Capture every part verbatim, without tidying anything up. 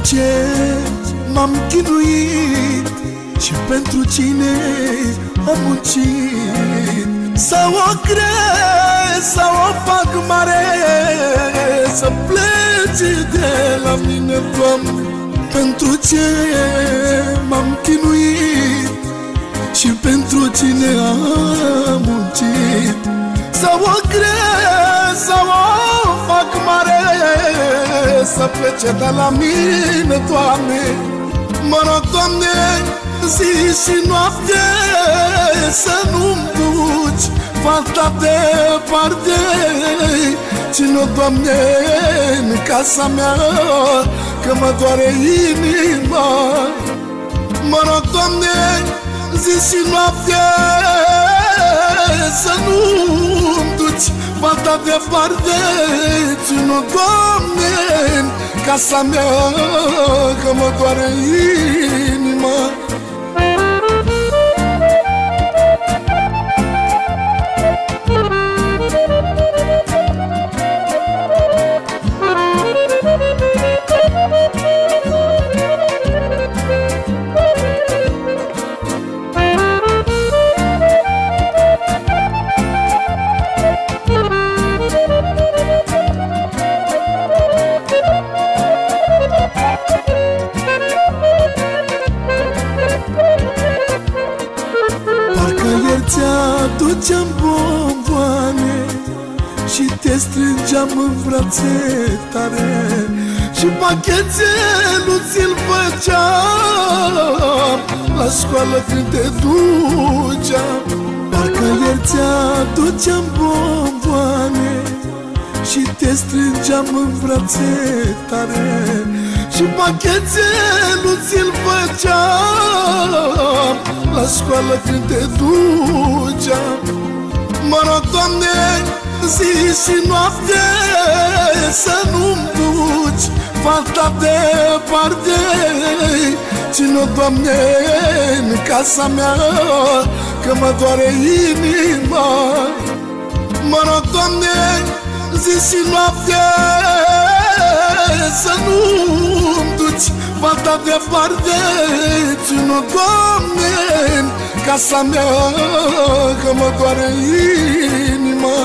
ce m-am chinuit și pentru cine am muncit. Să o cresc, să o fac mare, să plece de la mine, Doamne. Pentru ce m-am chinuit și pentru cine am muncit. Să o cresc, să o fac mare, să plece de la mine, Doamne. Mă rog, Doamne, zi și noapte, să nu-mi duci fata departe. Ține-o, Doamne, în casa mea, că mă doare inima. Mă rog, Doamne, zi și noapte, să nu-mi duci fata departe. Ține-o, Doamne, în casa mea, că mă doare inima. Ți-aduceam bomboane și te strângeam în brațe tare, și pachetelul ți-l făceam la școală când te duceam. Parcă ieri ți-aduceam bomboane și te strângeam în brațe tare, și pachetelul ți-l făceam la școală când te duceam. Mă rog, Doamne, zi și noapte, să nu-mi duci fata departe. Ține-o, Doamne, în casa mea, că mă doare inima. Mă rog, Doamne, zi și noapte, să nu-mi duci fata departe. Ține-o, Doamne, în casa mea, că mă doare inima.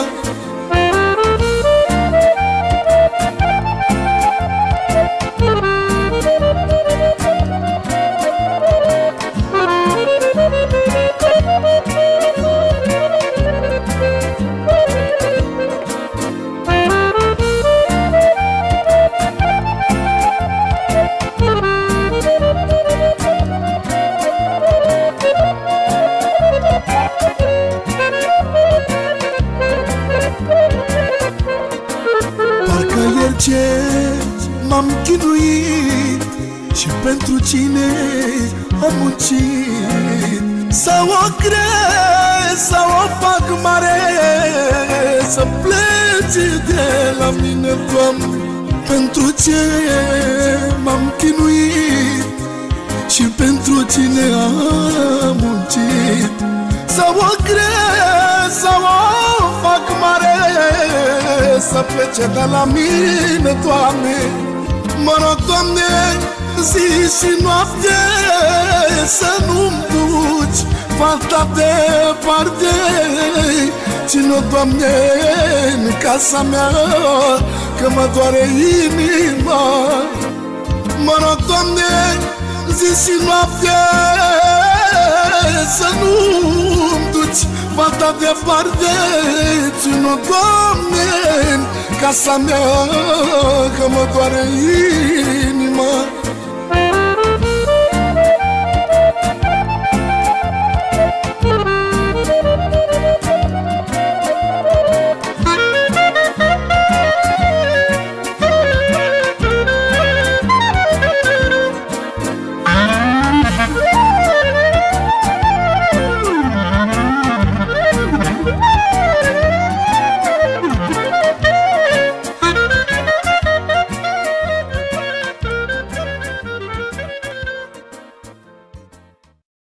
Ce m-am chinuit și pentru cine am muncit. Să o cresc, să o fac mare, să plece de la mine, Doamne. Pentru ce m-am chinuit și pentru cine am muncit. Să o cresc, să o fac mare, să plece de la mine, Doamne. Mă rog, Doamne, zi și noapte, să nu-mi duci fata departe. Ține-o, Doamne, în casa mea, că mă doare inima. Mă rog, Doamne, zi și noapte, să nu-mi duci fata departe. Ține-o, Doamne, în casa mea, că mă doare inima.